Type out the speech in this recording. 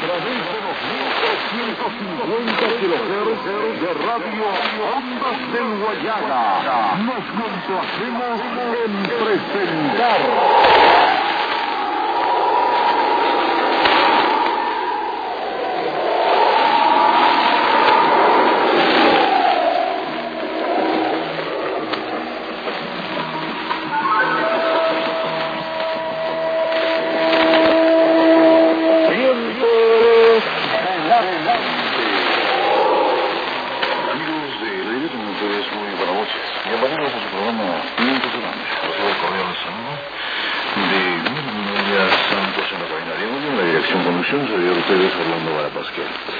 través de los 1250 kilohertz de radio Ondas del Guayaga. Nos complacemos en presentar Bienvenidos a su programa Vientos del Ande. Recibo el cordial saludo de María Santos en la cabina de audio, en la dirección conducción, servidor ustedes Orlando Vara Pasquel.